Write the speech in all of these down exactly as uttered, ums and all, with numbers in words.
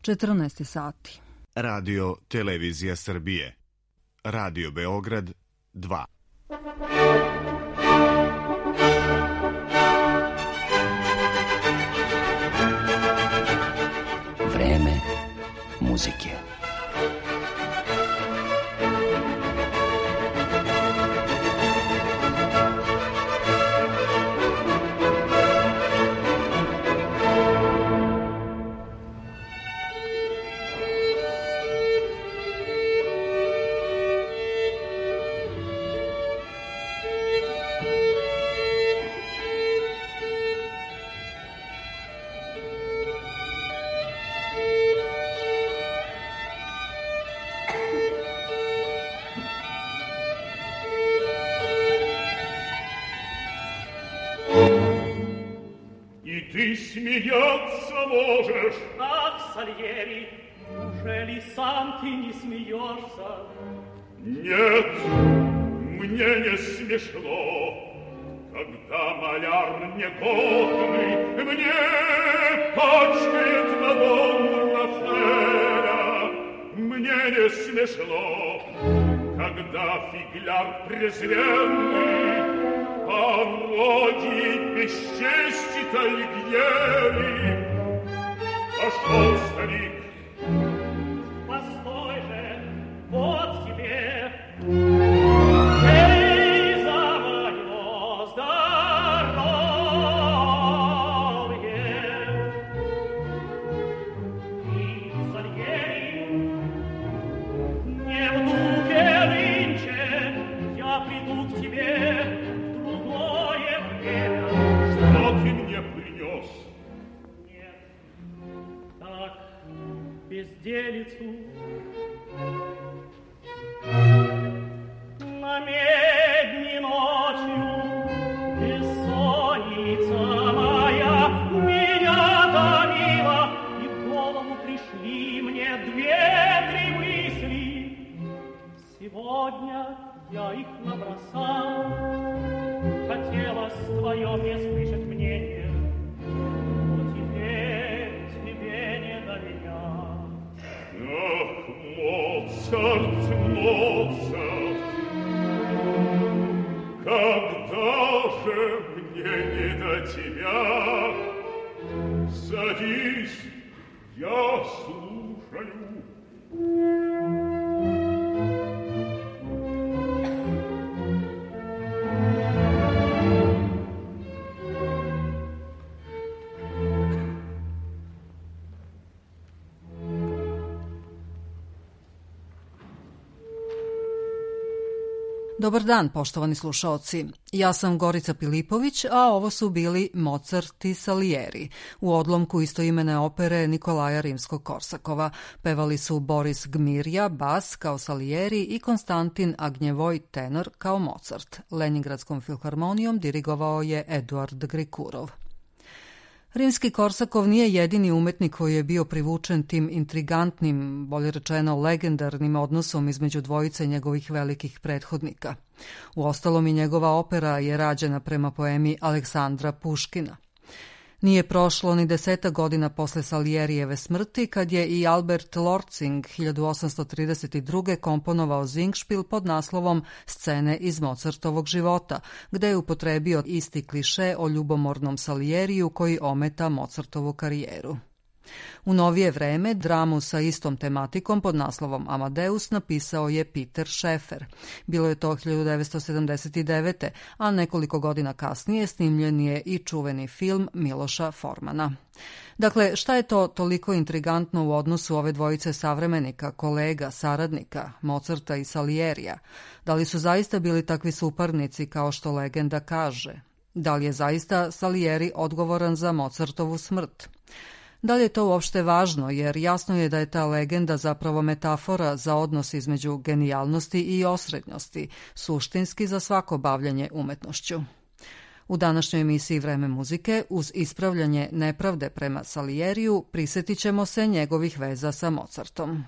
četrnaest sati. Radio Televizija Srbije. Radio Beograd dva. Vreme muzike. Смеяться можешь. Ах, Сальери, неужели сам ты не смеешься? Нет, мне не смешно, когда маляр негодный мне пачкает на дом Рафаэля. Мне не смешно, когда фигляр презренный пародии бесчести Тальгьери. Пошел старик. Постой же, вот тебе. Эй, за мое здоровье. И, Сальери, не в духе нынче я приду к тебе. Что ты мне принес? Нет, так, безделицу. На медни ночью бессонница моя меня томила, и в голову пришли мне две-три мысли. Сегодня я их набросал. Хотелось твое мне слышать мнение, но теперь тебе не до меня. Ах, Моцарт, Моцарт, когда же мне не до тебя? Садись, я слушаю. Dobar dan, poštovani slušaoci. Ja sam Gorica Pilipović, a ovo su bili Mozart i Salieri u odlomku istoimene opere Nikolaja Rimskog-Korsakova. Pevali su Boris Gmirja, bas kao Salieri i Konstantin Agnjevoj, tenor kao Mozart. Leningradskom filharmonijom dirigovao je Eduard Grikurov. Rimski Korsakov nije jedini umetnik koji je bio privučen tim intrigantnim, bolje rečeno legendarnim odnosom između dvojice njegovih velikih prethodnika. Uostalom i njegova opera je rađena prema poemi Aleksandra Puškina. Nije prošlo ni deseta godina posle Salierijeve smrti kad je i Albert Lortzing hiljadu osamsto trideset druge komponovao Singspiel pod naslovom Scene iz Mozartovog života, gde je upotrebio isti kliše o ljubomornom Salieriju koji ometa Mozartovu karijeru. U novije vreme dramu sa istom tematikom pod naslovom Amadeus napisao je Peter Schäfer. Bilo je to hiljadu devetsto sedamdeset devete. a nekoliko godina kasnije snimljen je i čuveni film Miloša Formana. Dakle, šta je to toliko intrigantno u odnosu ove dvojice savremenika, kolega, saradnika, Mozarta i Salierija? Da li su zaista bili takvi suparnici kao što legenda kaže? Da li je zaista Salieri odgovoran za Mozartovu smrt? Da li je to uopšte važno, jer jasno je da je ta legenda zapravo metafora za odnos između genijalnosti i osrednjosti, suštinski za svako bavljanje umetnošću. U današnjoj emisiji Vreme muzike, uz ispravljanje nepravde prema Salieriju, prisjetit ćemo se njegovih veza sa Mozartom.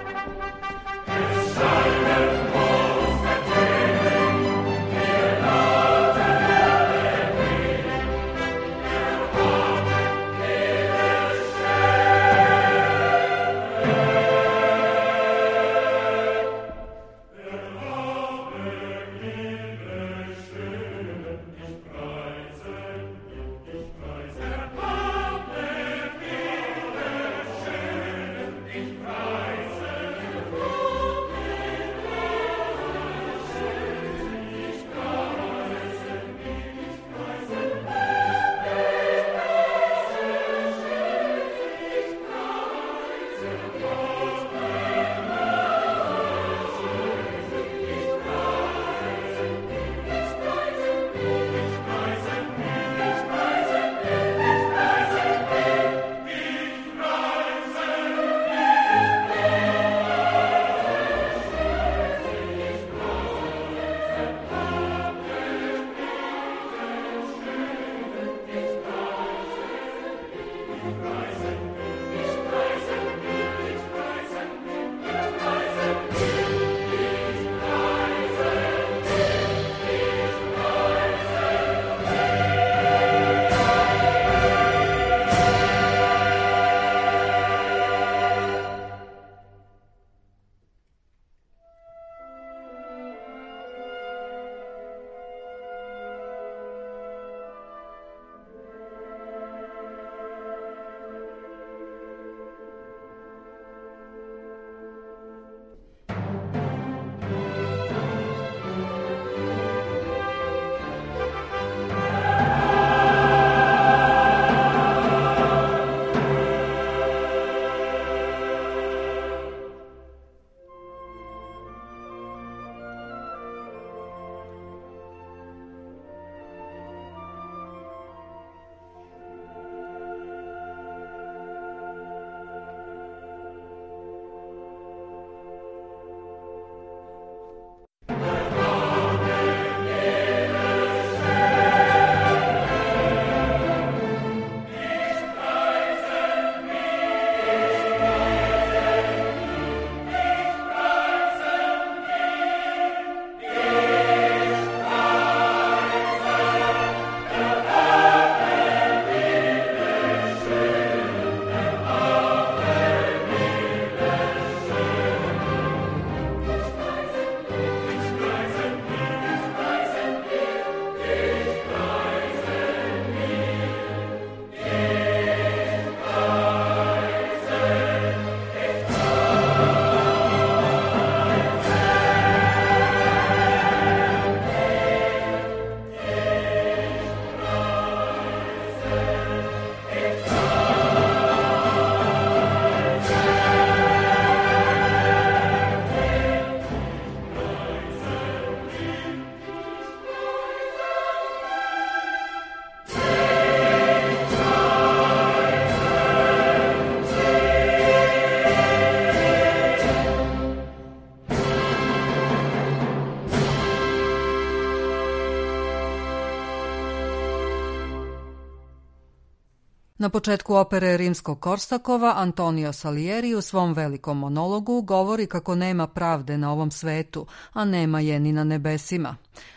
Na početku opere Rimsko-Korsakova Antonio Salieri u svom velikom monologu govori kako nema pravde na ovom svetu, a nema je ni na nebesima.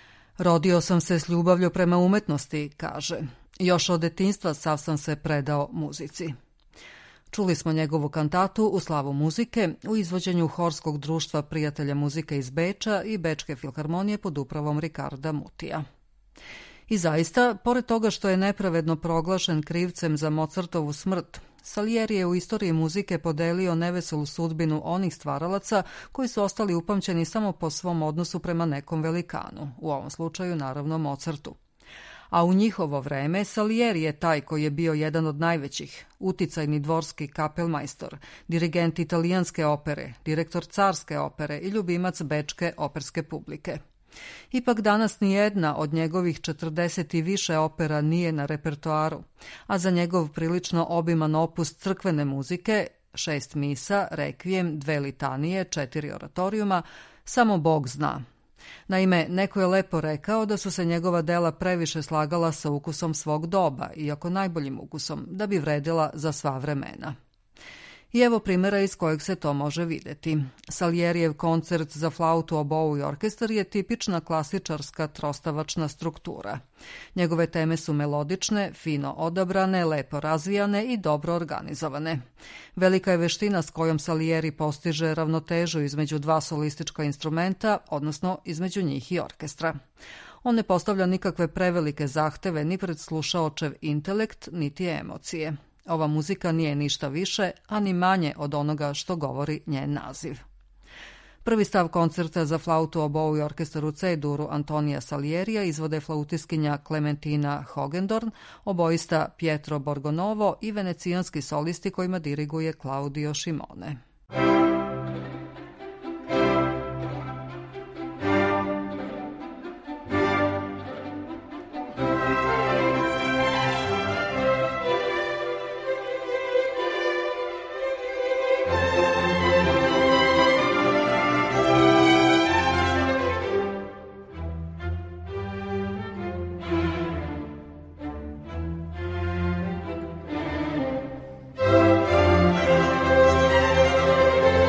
Rodio sam se s ljubavlju prema umetnosti, kaže. Još od detinjstva sav sam se predao muzici. Čuli smo njegovu kantatu U slavu muzike u izvođenju Horskog društva prijatelja muzike iz Beča i Bečke filharmonije pod upravom Ricarda Mutija. I zaista, pored toga što je nepravedno proglašen krivcem za Mozartovu smrt, Salieri je u istoriji muzike podelio neveselu sudbinu onih stvaralaca koji su ostali upamćeni samo po svom odnosu prema nekom velikanu, u ovom slučaju naravno Mozartu. A u njihovo vreme Salieri je taj koji je bio jedan od najvećih, uticajni dvorski kapelmajstor, dirigent italijanske opere, direktor carske opere i ljubimac bečke operske publike. Ipak danas nijedna od njegovih četrdeset i više opera nije na repertoaru, a za njegov prilično obiman opus crkvene muzike, šest misa, rekvijem, dve litanije, četiri oratorijuma, samo Bog zna. Naime, neko je lepo rekao da su se njegova dela previše slagala sa ukusom svog doba, iako najboljim ukusom, da bi vredila za sva vremena. I evo primjera iz kojeg se to može vidjeti. Salierijev koncert za flautu, obou i orkestar je tipična klasičarska trostavačna struktura. Njegove teme su melodične, fino odabrane, lepo razvijane i dobro organizovane. Velika je veština s kojom Salieri postiže ravnotežu između dva solistička instrumenta, odnosno između njih i orkestra. On ne postavlja nikakve prevelike zahteve ni pred slušaočev intelekt, niti emocije. Ova muzika nije ništa više, a ni manje od onoga što govori njen naziv. Prvi stav koncerta za flautu, obou i orkestar u C-duru Antonija Salierija izvode flautiskinja Clementina Hogendorn, oboista Pietro Borgonovo i venecijanski solisti kojima diriguje Claudio Scimone. Thank you.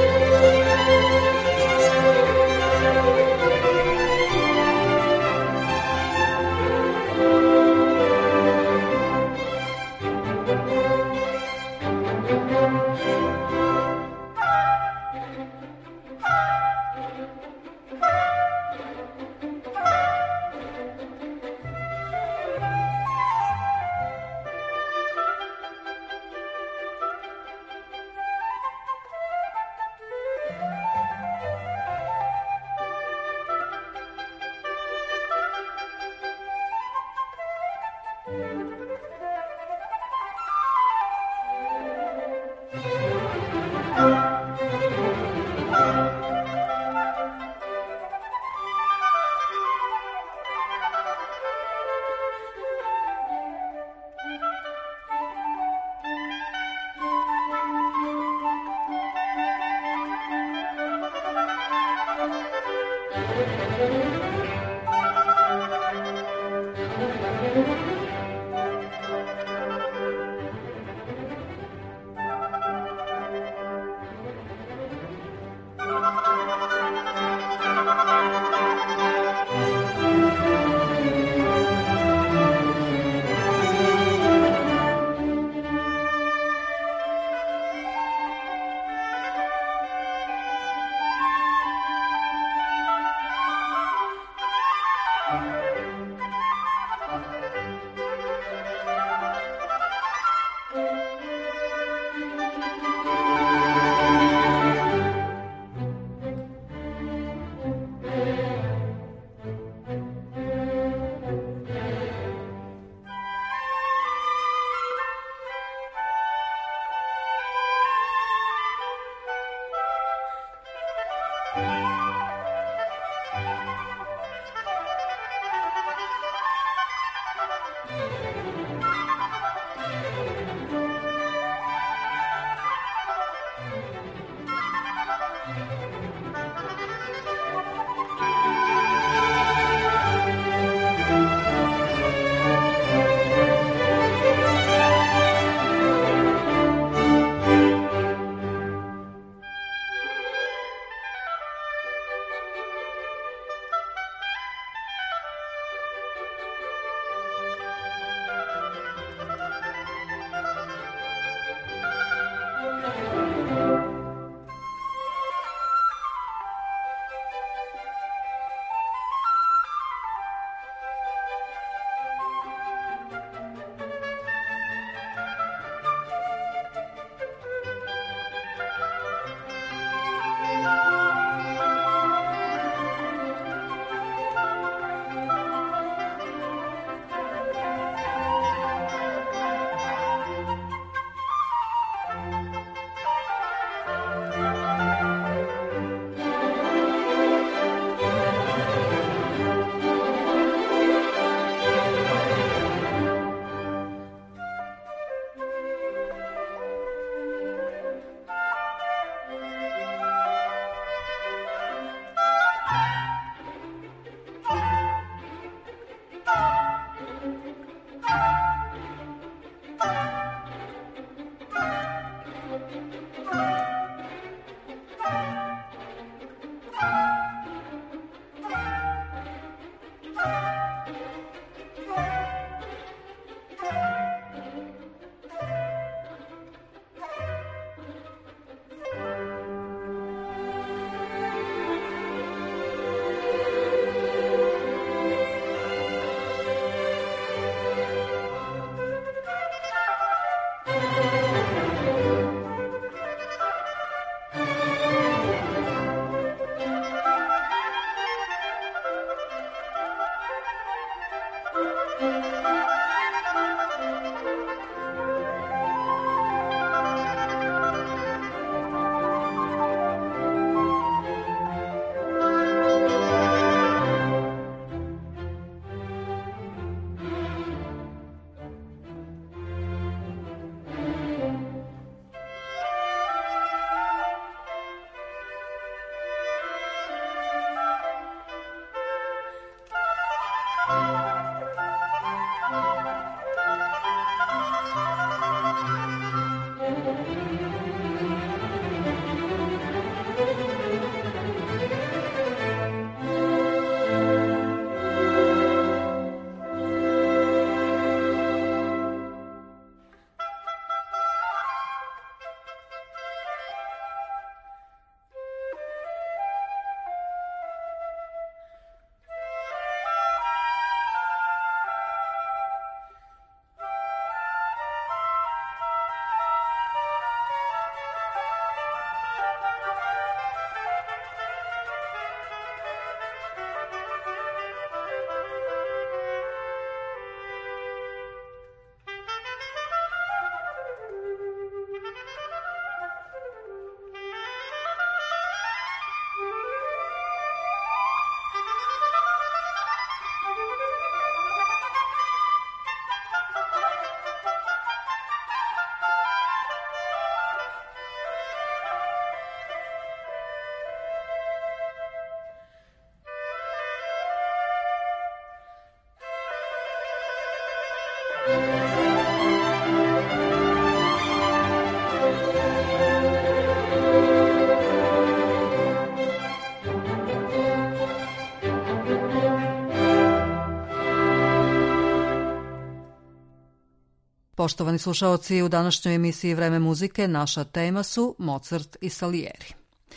Poštovani slušaoci, u današnjoj emisiji Vreme muzike naša tema su Mozart i Salieri.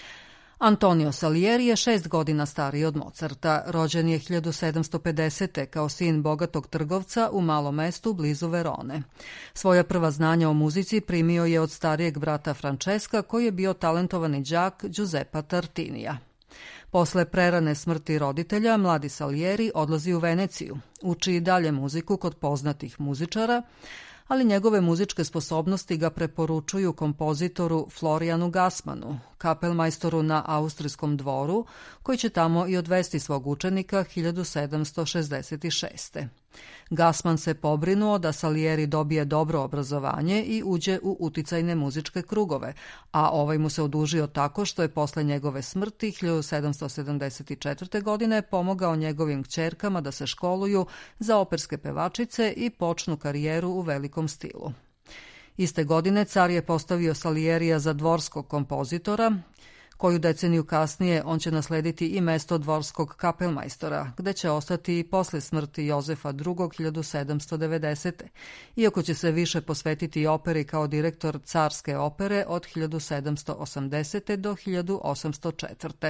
Antonio Salieri je šest godina stariji od Mozarta. Rođen je hiljadu sedamsto pedesete. kao sin bogatog trgovca u malom mestu blizu Verone. Svoja prva znanja o muzici primio je od starijeg brata Francesca, koji je bio talentovani đak Giuseppa Tartinija. Posle prerane smrti roditelja, mladi Salieri odlazi u Veneciju. Uči i dalje muziku kod poznatih muzičara, ali njegove muzičke sposobnosti ga preporučuju kompozitoru Florijanu Gassmanu, kapelmajstoru na austrijskom dvoru, koji će tamo i odvesti svog učenika hiljadu sedamsto šezdeset šeste. Gassman se pobrinuo da Salieri dobije dobro obrazovanje i uđe u uticajne muzičke krugove, a ovaj mu se odužio tako što je posle njegove smrti hiljadu sedamsto sedamdeset četvrte. godine pomogao njegovim kćerkama da se školuju za operske pevačice i počnu karijeru u velikom stilu. Iste godine car je postavio Salierija za dvorskog kompozitora. Koju deceniju kasnije on će naslediti i mesto dvorskog kapelmajstora, gde će ostati i posle smrti Jozefa drugog. hiljadu sedamsto devedesete. iako će se više posvetiti operi kao direktor carske opere od hiljadu sedamsto osamdesete. do hiljadu osamsto četvrte.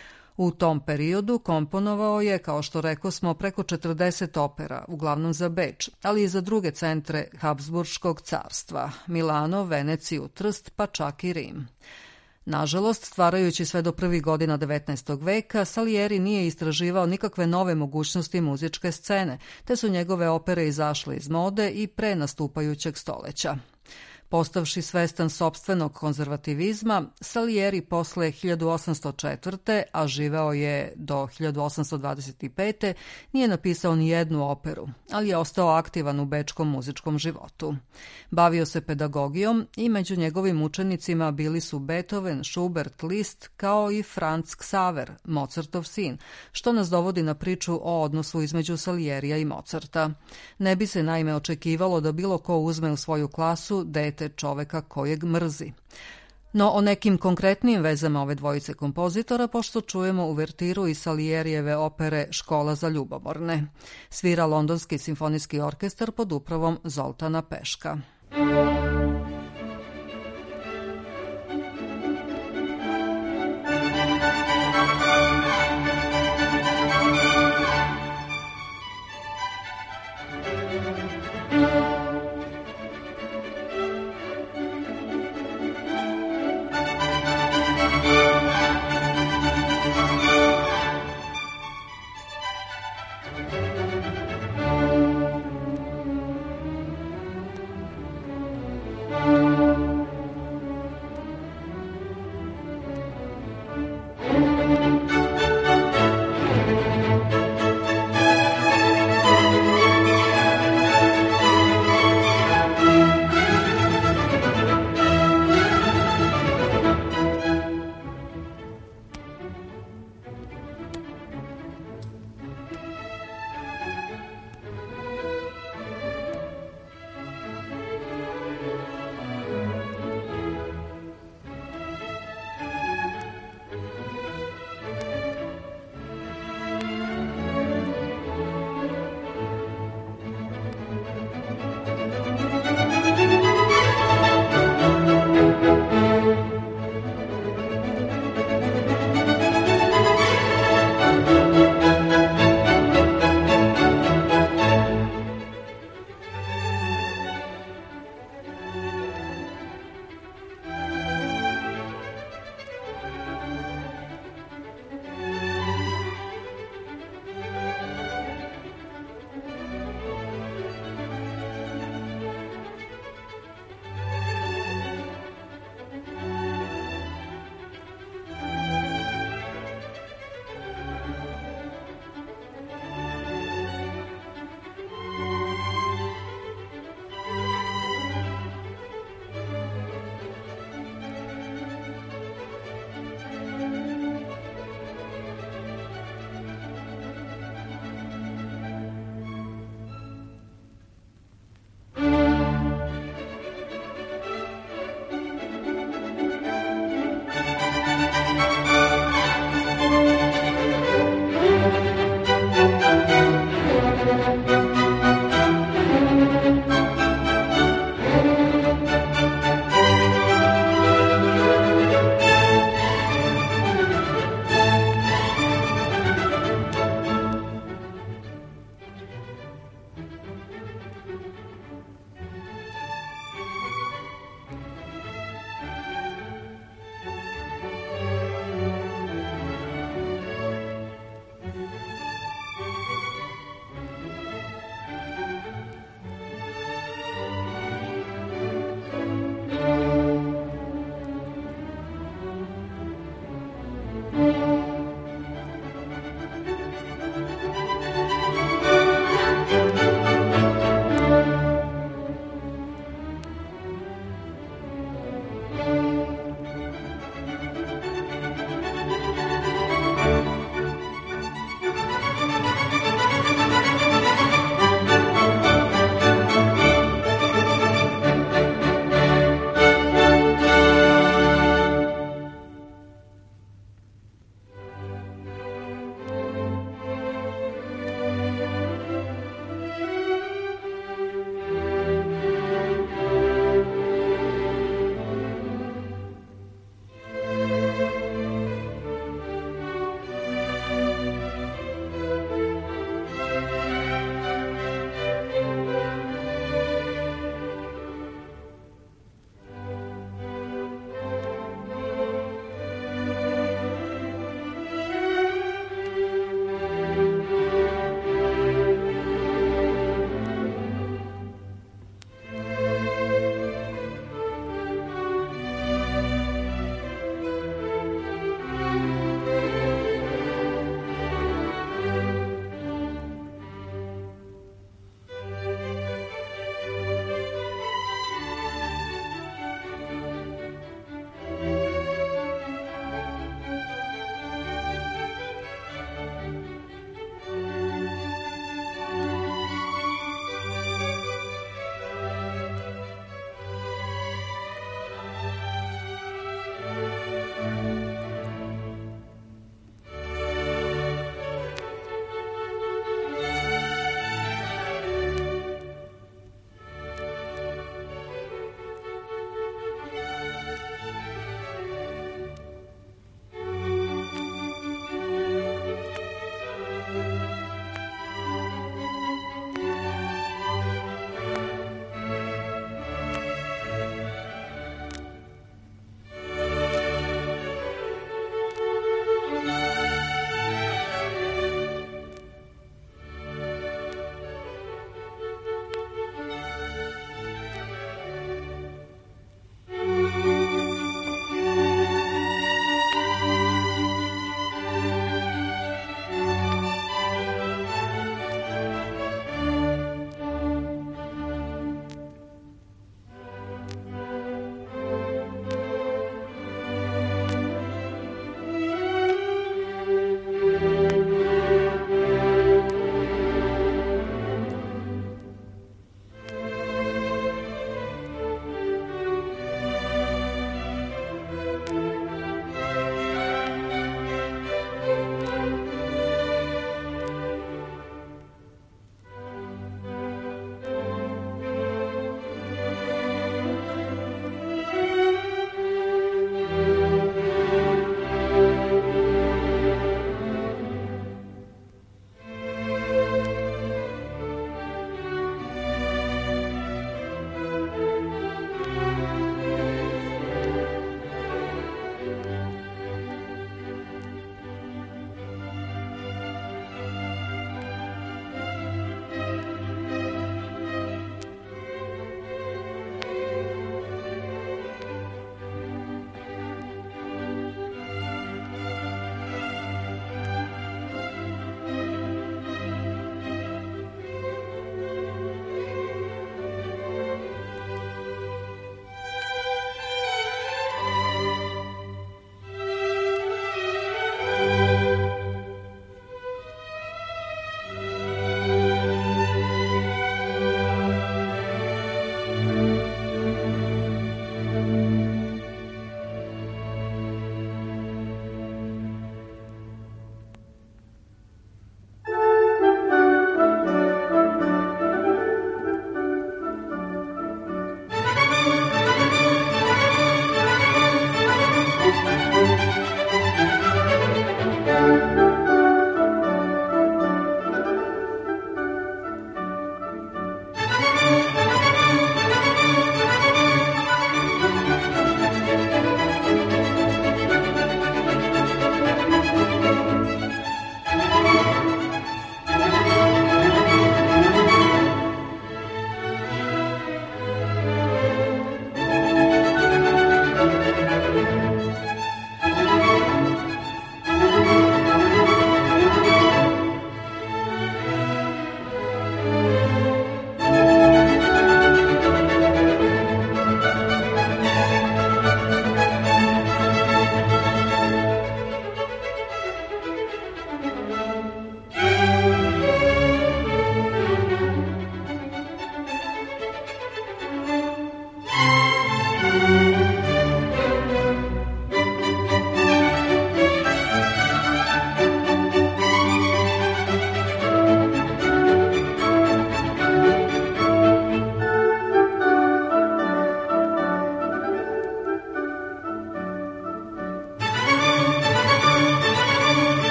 U tom periodu komponovao je, kao što rekosmo, preko četrdeset opera, uglavnom za Beč, ali i za druge centre Habsburškog carstva, Milano, Veneciju, Trst, pa čak i Rim. Nažalost, stvarajući sve do prvih godina devetnaestog veka, Salieri nije istraživao nikakve nove mogućnosti muzičke scene, te su njegove opere izašle iz mode i pre nastupajućeg stoleća. Postavši svestan sopstvenog konzervativizma, Salieri posle hiljadu osamsto četvrte. a živeo je do hiljadu osamsto dvadeset pete. nije napisao ni jednu operu, ali je ostao aktivan u bečkom muzičkom životu. Bavio se pedagogijom i među njegovim učenicima bili su Beethoven, Schubert, Liszt, kao i Franz Xaver, Mozartov sin, što nas dovodi na priču o odnosu između Salierija i Mozarta. Ne bi se naime očekivalo da bilo ko uzme u svoju klasu dete čoveka kojeg mrzi. No o nekim konkretnim vezama ove dvojice kompozitora pošto čujemo uvertiru iz Salijerijeve opere Škola za ljubomorne. Svira Londonski simfonijski orkestar pod upravom Zoltana Peška.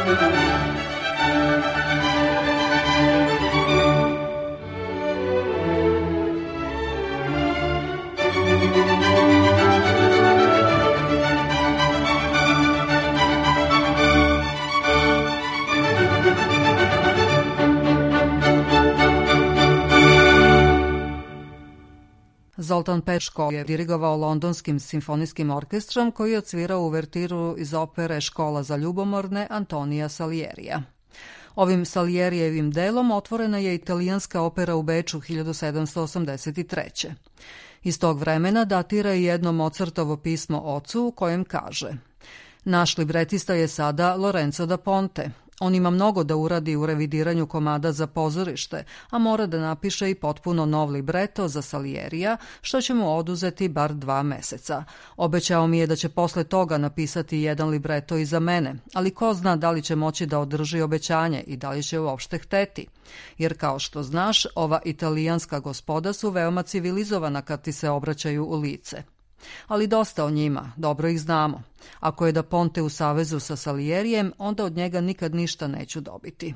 Zoltan Pečko je dirigovao Londonskim simfonijskim orkestrom koji je odsvirao uvertiru iz opere Škola za ljubomorne Antonija Salierija. Ovim Salijerijevim delom otvorena je italijanska opera u Beču hiljadu sedamsto osamdeset treće. Iz tog vremena datira i jedno Mozartovo pismo ocu u kojem kaže: Naš libretista je sada Lorenzo da Ponte. On ima mnogo da uradi u revidiranju komada za pozorište, a mora da napiše i potpuno nov libreto za Salierija, što će mu oduzeti bar dva meseca. Obećao mi je da će posle toga napisati jedan libreto i za mene, ali ko zna da li će moći da održi obećanje i da li će uopšte hteti. Jer kao što znaš, ova italijanska gospoda su veoma civilizovana kad ti se obraćaju u lice. Ali dosta o njima, dobro ih znamo. Ako je da Ponte u savezu sa Salierijem, onda od njega nikad ništa neću dobiti.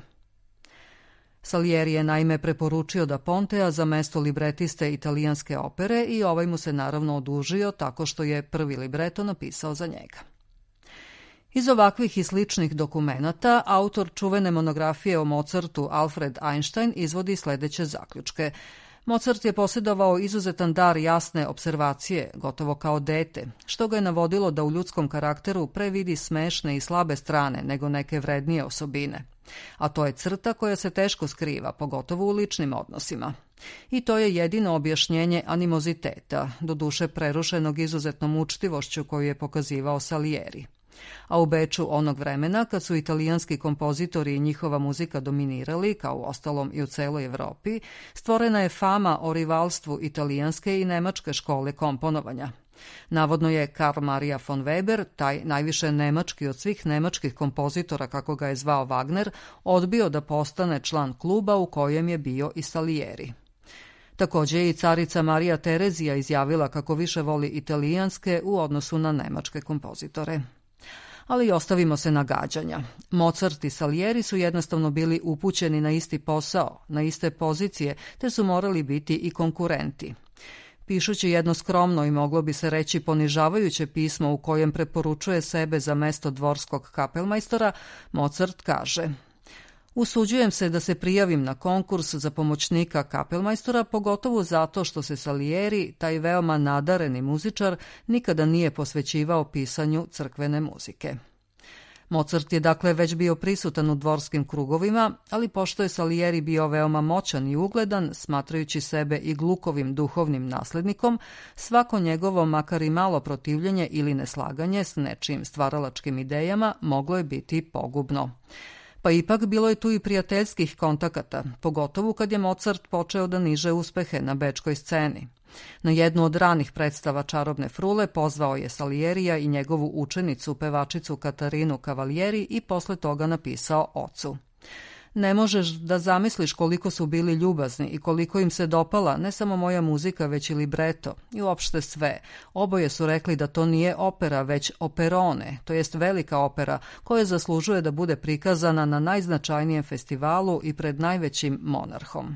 Salieri je naime preporučio da Pontea za mesto libretiste italijanske opere i ovaj mu se naravno odužio tako što je prvi libreto napisao za njega. Iz ovakvih i sličnih dokumenata autor čuvene monografije o Mozartu Alfred Einstein izvodi sledeće zaključke. Mozart je posjedovao izuzetan dar jasne observacije, gotovo kao dete, što ga je navodilo da u ljudskom karakteru pre vidi smešne i slabe strane nego neke vrednije osobine. A to je crta koja se teško skriva, pogotovo u ličnim odnosima. I to je jedino objašnjenje animoziteta, doduše prerušenog izuzetnom učtivošću koju je pokazivao Salieri. A u Beču onog vremena, kad su italijanski kompozitori i njihova muzika dominirali, kao u ostalom i u celoj Evropi, stvorena je fama o rivalstvu italijanske i nemačke škole komponovanja. Navodno je Karl Maria von Weber, taj najviše nemački od svih nemačkih kompozitora, kako ga je zvao Wagner, odbio da postane član kluba u kojem je bio i Salieri. Također je i carica Marija Terezija izjavila kako više voli italijanske u odnosu na nemačke kompozitore. Ali ostavimo se nagađanja. Mozart i Salieri su jednostavno bili upućeni na isti posao, na iste pozicije, te su morali biti i konkurenti. Pišući jedno skromno i moglo bi se reći ponižavajuće pismo u kojem preporučuje sebe za mesto dvorskog kapelmajstora, Mozart kaže: Usuđujem se da se prijavim na konkurs za pomoćnika kapelmajstora, pogotovo zato što se Salieri, taj veoma nadareni muzičar, nikada nije posvećivao pisanju crkvene muzike. Mozart je dakle već bio prisutan u dvorskim krugovima, ali pošto je Salieri bio veoma moćan i ugledan, smatrajući sebe i Glukovim duhovnim naslednikom, svako njegovo makar i malo protivljenje ili neslaganje s nečijim stvaralačkim idejama moglo je biti pogubno. Pa ipak bilo je tu i prijateljskih kontakata, pogotovo kad je Mozart počeo da niže uspehe na bečkoj sceni. Na jednu od ranih predstava Čarobne frule pozvao je Salierija i njegovu učenicu, pevačicu Katarinu Cavalieri, i posle toga napisao ocu: Ne možeš da zamisliš koliko su bili ljubazni i koliko im se dopala ne samo moja muzika, već i libreto i uopšte sve. Oboje su rekli da to nije opera, već operone, to jest velika opera koja zaslužuje da bude prikazana na najznačajnijem festivalu i pred najvećim monarhom.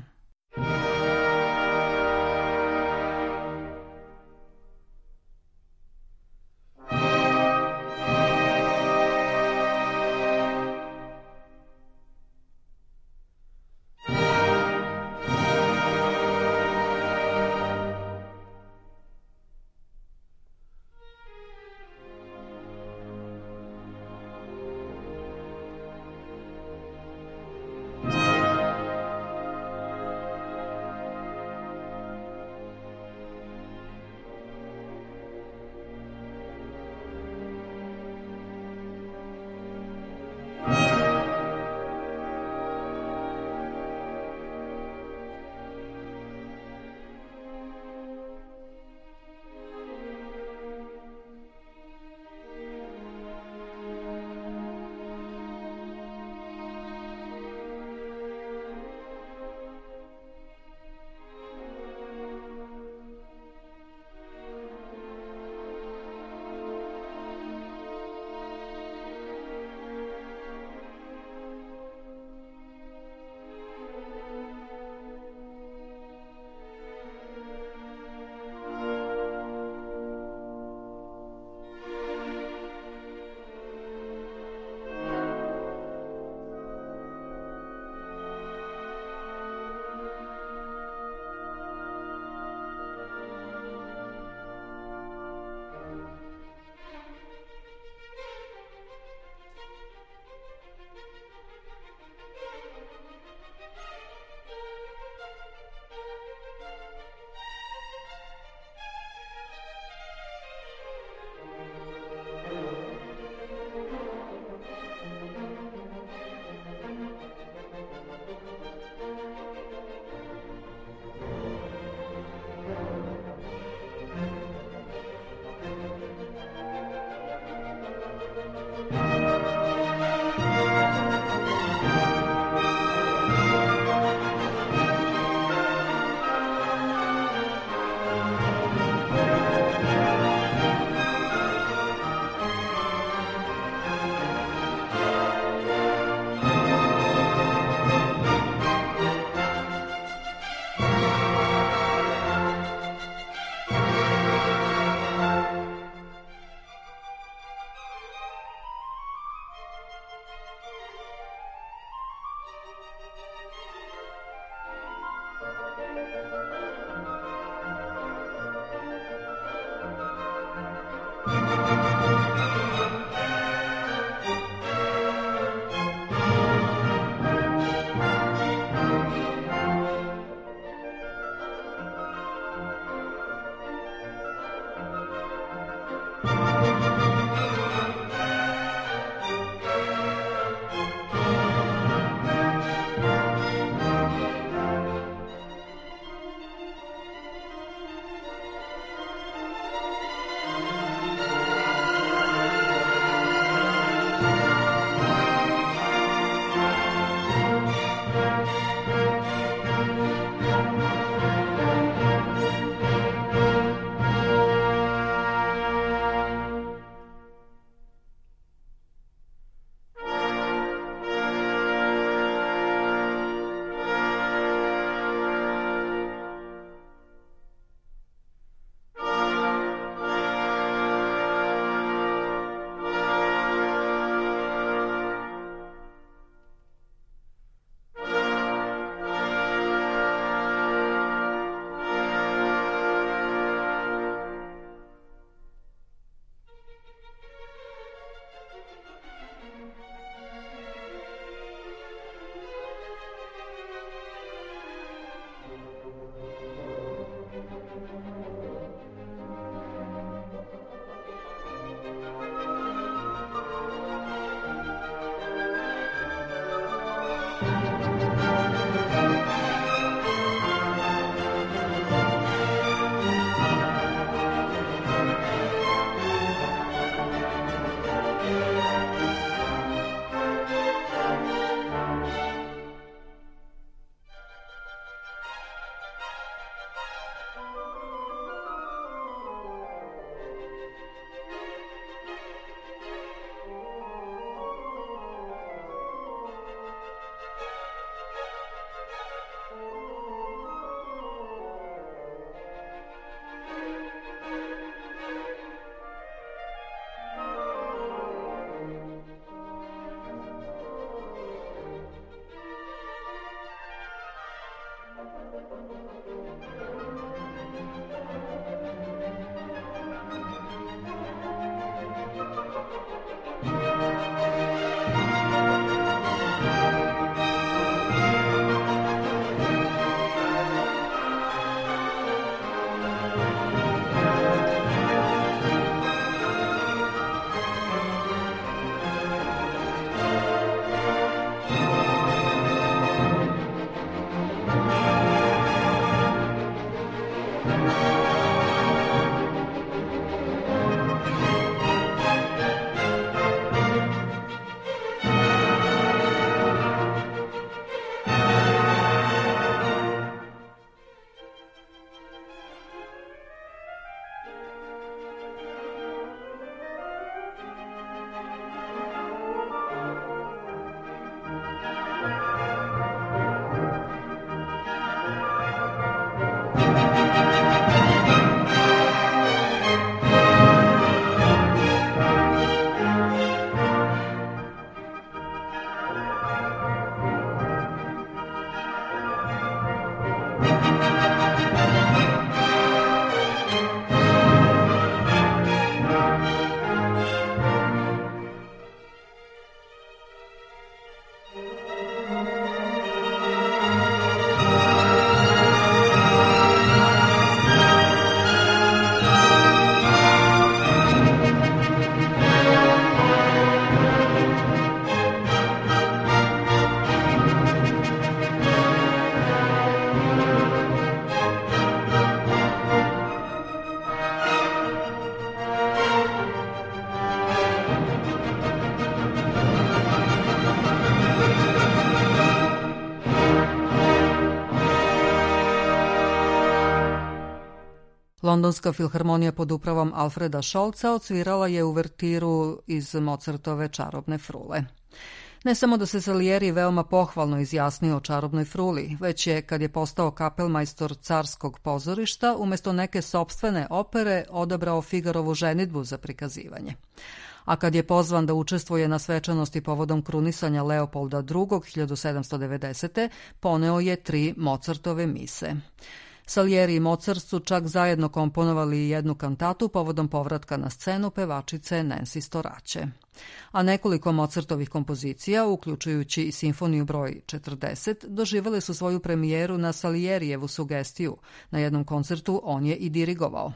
Londonska filharmonija pod upravom Alfreda Scholza odsvirala je uvertiru iz Mozartove Čarobne frule. Ne samo da se Salieri veoma pohvalno izjasnio o Čarobnoj fruli, već je, kad je postao kapelmajstor carskog pozorišta, umjesto neke sopstvene opere odabrao Figarovu ženidbu za prikazivanje. A kad je pozvan da učestvuje na svečanosti povodom krunisanja Leopolda drugog. hiljadu sedamsto devedesete. poneo je tri Mozartove mise. Salieri i Mozart su čak zajedno komponovali jednu kantatu povodom povratka na scenu pevačice Nancy Storace. A nekoliko Mozartovih kompozicija, uključujući i simfoniju broj četrdeset, doživjele su svoju premijeru na Salierijevu sugestiju. Na jednom koncertu on je i dirigovao.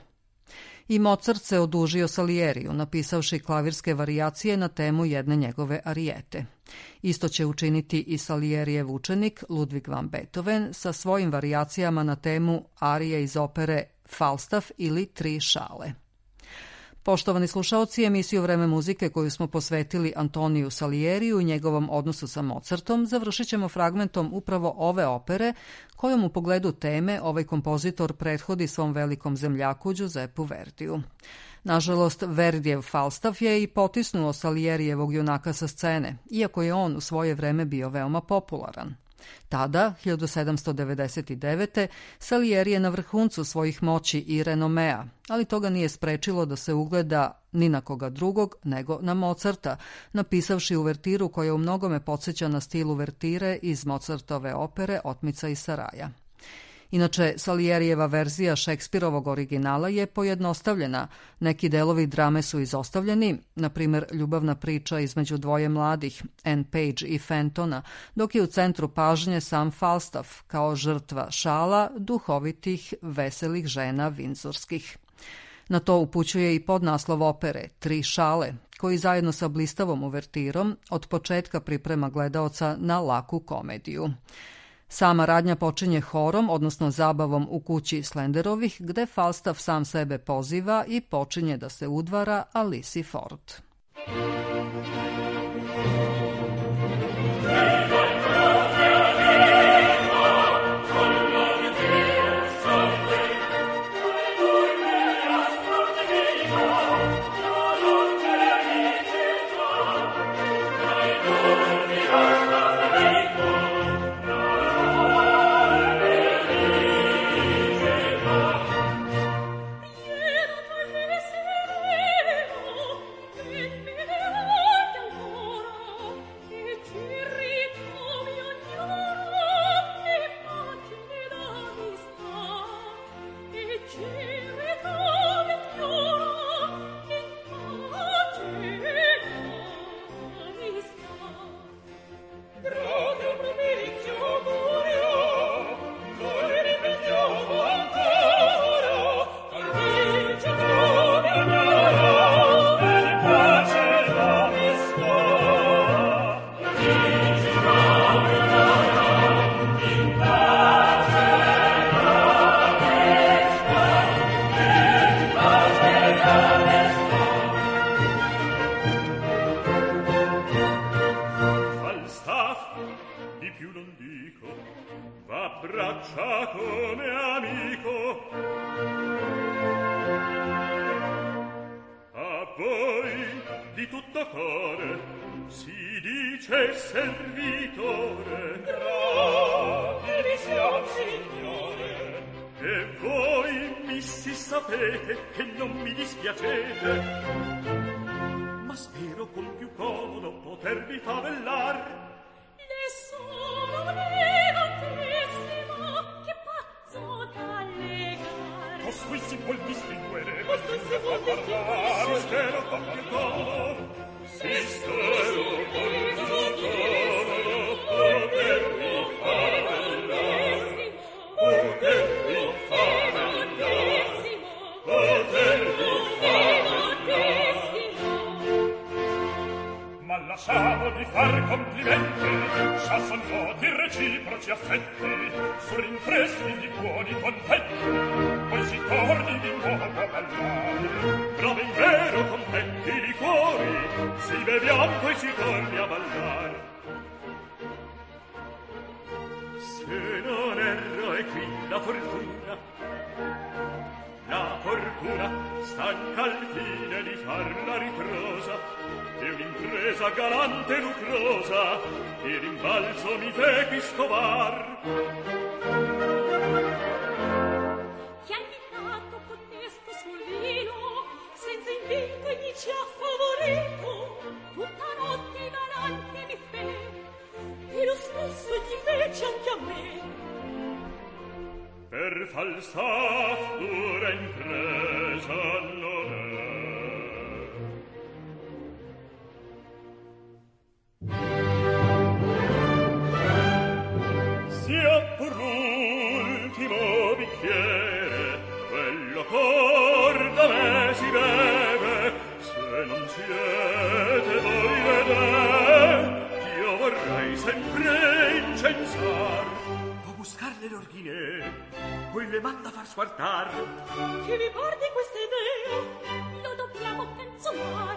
I Mozart se odužio Salieriju, napisavši klavirske varijacije na temu jedne njegove arijete. Isto će učiniti i Salierijev učenik Ludwig van Beethoven sa svojim varijacijama na temu arije iz opere Falstaff ili Tri šale. Poštovani slušaoci, emisiju Vreme muzike koju smo posvetili Antoniju Salieriju i njegovom odnosu sa Mozartom završit ćemo fragmentom upravo ove opere, kojom u pogledu teme ovaj kompozitor prethodi svom velikom zemljaku Giuseppu Verdiju. Nažalost, Verdijev Falstaff je i potisnuo Salierijevog junaka sa scene, iako je on u svoje vreme bio veoma popularan. Tada, hiljadu sedamsto devedeset devete. Salieri je na vrhuncu svojih moći i renomea, ali toga nije sprečilo da se ugleda ni na koga drugog nego na Mozarta, napisavši uvertiru koja u mnogome podsjeća na stil uvertire iz Mozartove opere Otmica iz Saraja. Inače, Salierijeva verzija Šekspirovog originala je pojednostavljena, neki delovi drame su izostavljeni, na primjer ljubavna priča između dvoje mladih, Anne Page i Fentona, dok je u centru pažnje sam Falstaff kao žrtva šala duhovitih, veselih žena vindzorskih. Na to upućuje i podnaslov opere Tri šale, koji zajedno sa blistavom uvertirom od početka priprema gledaoca na laku komediju. Sama radnja počinje horom, odnosno zabavom u kući Slenderovih, gde Falstaff sam sebe poziva i počinje da se udvara Alici Ford. Lasciamo di far complimenti, già son noti reciproci affetti, su rinfreschi di buoni contenti, poi si torni di nuovo a ballare. Prove in vero contenti i liquori, si beviamo poi si torni a ballare. Se non erro è qui la fortuna, la fortuna fortuna, stanca al fine di far la ritrosa, e un'impresa galante e lucrosa, che rimbalzo mi fe qui scovar. Chi ha invitato cotesto sul vino, senza invito egli ci ha favorito, tutta notte galante mi fe, e lo stesso gli fece anche a me. Per falsa dura impresa non è. Sia pur l'ultimo bicchiere, quello cor da me si beve, se non siete voi vedere, io vorrei sempre incensar. Buscarle l'ordine, poi le manda far squartar. Che vi porti questa idea, lo dobbiamo canzonare.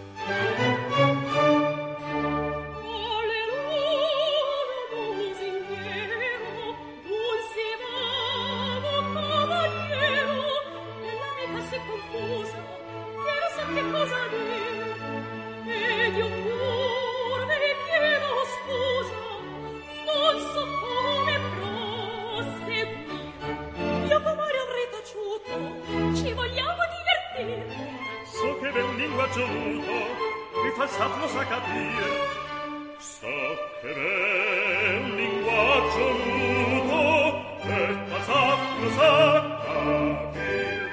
Ci vogliamo divertire. So che ben linguaggio muto mi fa stato lo sa capire. So che ben linguaggio muto e fa stato lo sa capire.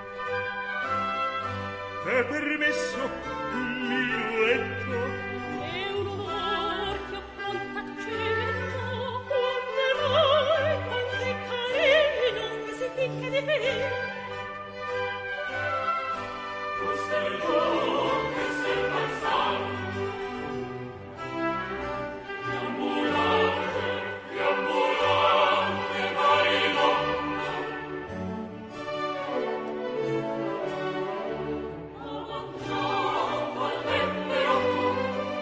È permesso un minuetto. È un onor che affronta cielo. Quante mai, quante carino che si picca di me. Sei tu che sei passato, che ambulante, che ambulante marilondo. Avanzato al lettero,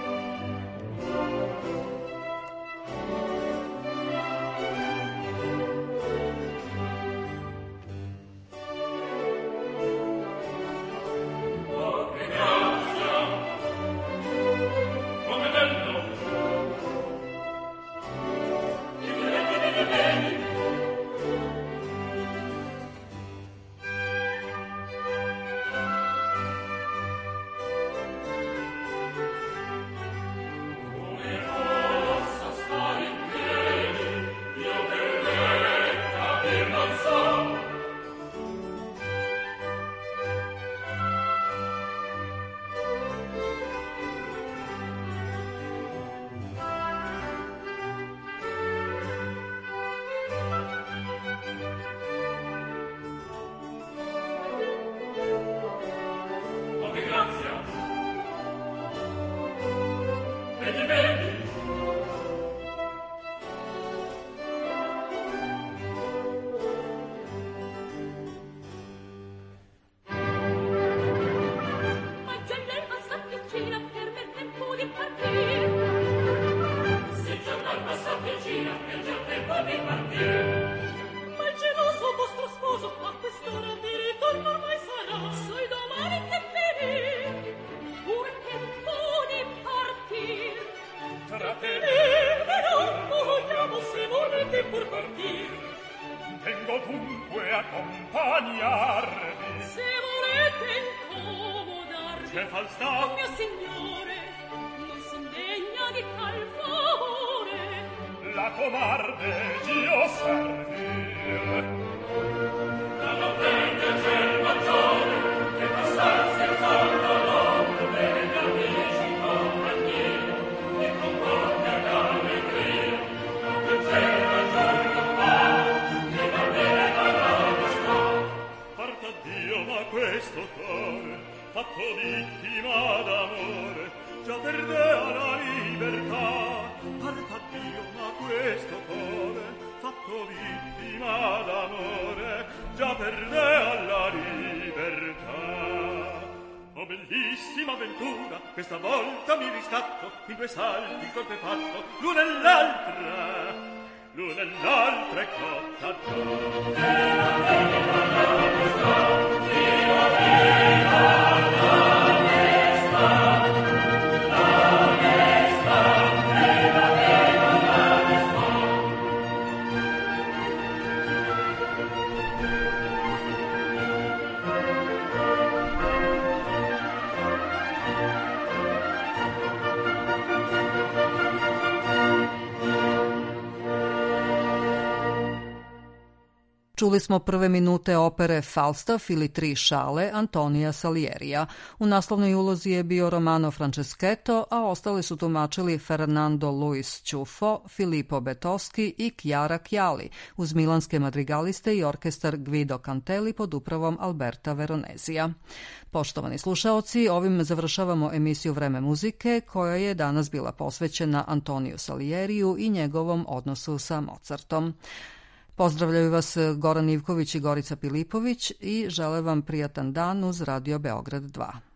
questa volta mi riscatto, in due salti il colpo è fatto, l'una e l'altra. l'una e l'altra è cotta già. Čuli smo prve minute opere Falstaff ili Tri šale Antonija Salierija. U naslovnoj ulozi je bio Romano Franceschetto, a ostali su tumačili Fernando Luis Ciuffo, Filippo Betoschi i Chiara Chiali, uz milanske madrigaliste i orkestar Guido Cantelli pod upravom Alberta Veronezija. Poštovani slušaoci, ovim završavamo emisiju Vreme muzike, koja je danas bila posvećena Antoniju Salieriju i njegovom odnosu sa Mozartom. Pozdravljaju vas Goran Ivković i Gorica Pilipović i žele vam prijatan dan uz Radio Beograd dva.